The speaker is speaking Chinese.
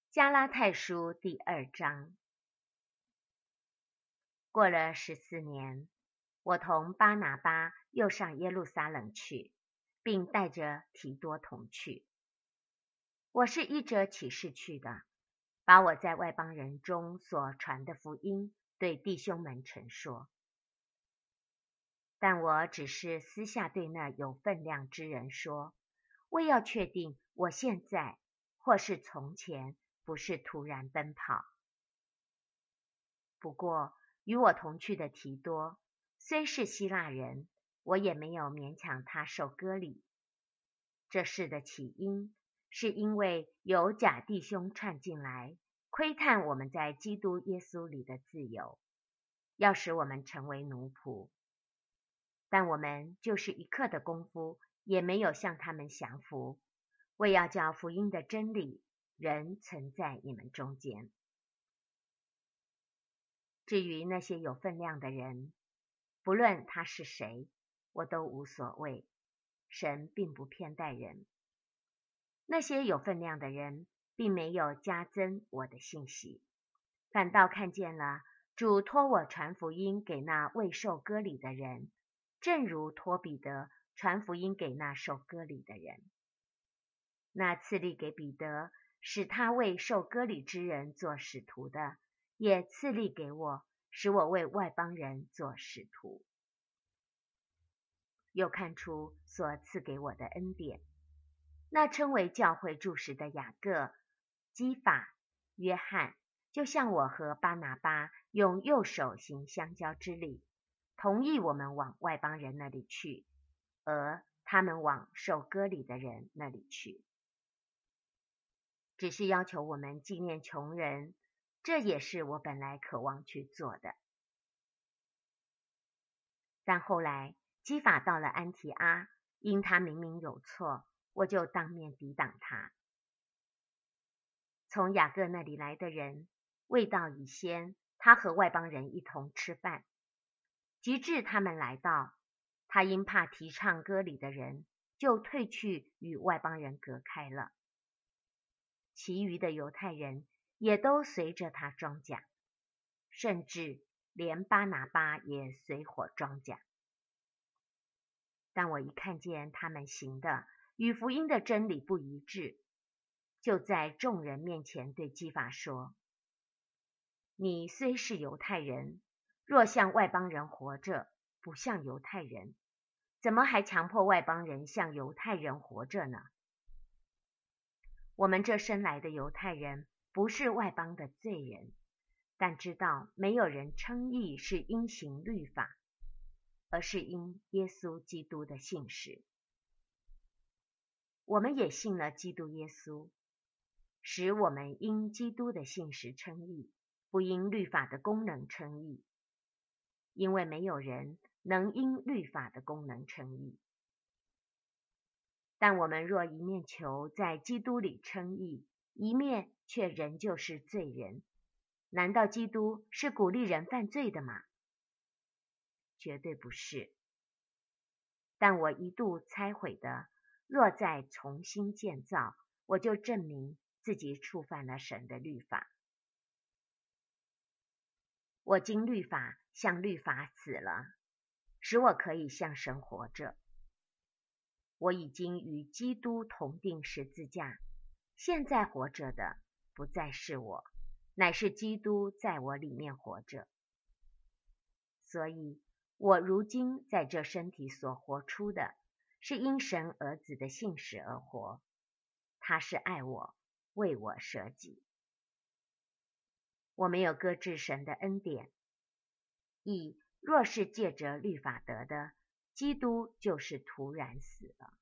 加拉太书第2章。过了14年，我同巴拿巴又上耶路撒冷去，并带着提多同去。我是依着启示去的，把我在外邦人中所传的福音对弟兄们陈说。但我只是私下对那有分量之人说，为要确定我现在或是从前不是突然奔跑。不过与我同去的提多，虽是希腊人，我也没有勉强他受割礼。这事的起因，是因为有假弟兄串进来，窥探我们在基督耶稣里的自由，要使我们成为奴仆。但我们就是一刻的功夫，也没有向他们降服，为要叫福音的真理仍存在你们中间。至于那些有分量的人，不论他是谁，我都无所谓，神并不偏待人。那些有分量的人并没有加增我的信息，反倒看见了主托我传福音给那未受割礼的人，正如托彼得传福音给那受割礼的人。那赐力给彼得，使他为受割礼之人做使徒的，也赐力给我，使我为外邦人做使徒。又看出所赐给我的恩典，那称为教会柱石的雅各、基法、约翰，就像我和巴拿巴用右手行相交之礼，同意我们往外邦人那里去，而他们往受割礼的人那里去。只是要求我们纪念穷人，这也是我本来渴望去做的。但后来基法到了安提阿，因他明明有错，我就当面抵挡他。从雅各那里来的人，未到以先，他和外邦人一同吃饭。及至他们来到，他因怕提倡割礼的人，就退去与外邦人隔开了。其余的犹太人也都随着他装甲，甚至连巴拿巴也随伙装甲。但我一看见他们行的与福音的真理不一致，就在众人面前对基法说：你虽是犹太人，若像外邦人活着，不像犹太人，怎么还强迫外邦人像犹太人活着呢？我们这生来的犹太人不是外邦的罪人，但知道没有人称义是因行律法，而是因耶稣基督的信实。我们也信了基督耶稣，使我们因基督的信实称义，不因律法的功能称义，因为没有人能因律法的功能称义。但我们若一面求在基督里称义，一面却仍旧是罪人，难道基督是鼓励人犯罪的吗？绝对不是。但我一度拆毁的，若再重新建造，我就证明自己触犯了神的律法。我经律法向律法死了，使我可以向神活着。我已经与基督同定十字架，现在活着的不再是我，乃是基督在我里面活着。所以我如今在这身体所活出的，是因神儿子的信实而活。他是爱我，为我舍己。我没有搁置神的恩典。义若是借着律法得的，基督就是徒然死了。